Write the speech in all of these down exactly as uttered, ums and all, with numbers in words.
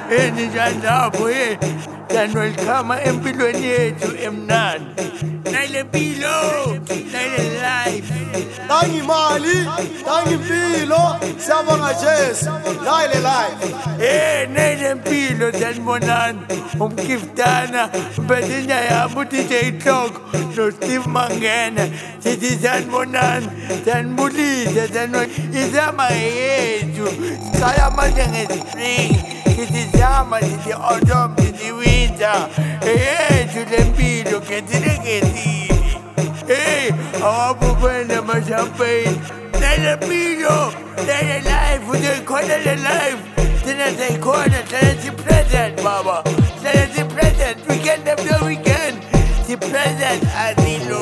enijandapho ye danwelikhama empilweni yethu emnandi nale mpilo nale life Tangimali, tangimpilo, siyabonga Jesu, nale life. Eh nale mpilo sanibonani umgiftana mpethinya yami D J Clock no Steve Mangena sithi sanibonani sanibulisa sanibona izama yethu saya manje ngespring sithi zama sithi autumn sithi winter yethu lempilo kethile kethile hey awabubene mashampagne nale mpilo nale life uzoyikhona le life thina siyayikhona hlala si-present baba hlala si-present weekend after weekend si-present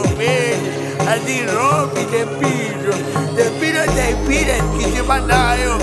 azilobeli azirobi le mpilo le mpilo siyayiphila sigijima nayo